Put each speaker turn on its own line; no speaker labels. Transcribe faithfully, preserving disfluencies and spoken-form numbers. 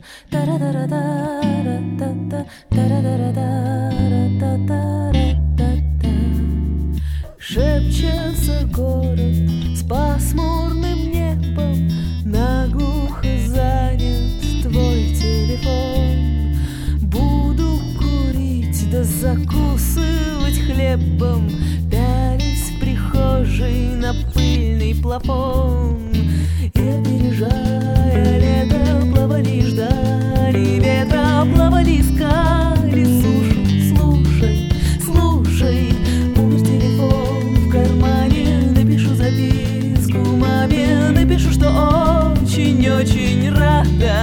Шепчется город с пасмурным небом, наглухо занят твой телефон. Буду курить да закусывать хлебом, пялись в прихожей на пыльный плафон. И опережая лето, плавали и ждали ветра, плавали, искали сушу. Слушай, слушай, умер телефон в кармане, напишу записку маме, напишу, что очень-очень рада.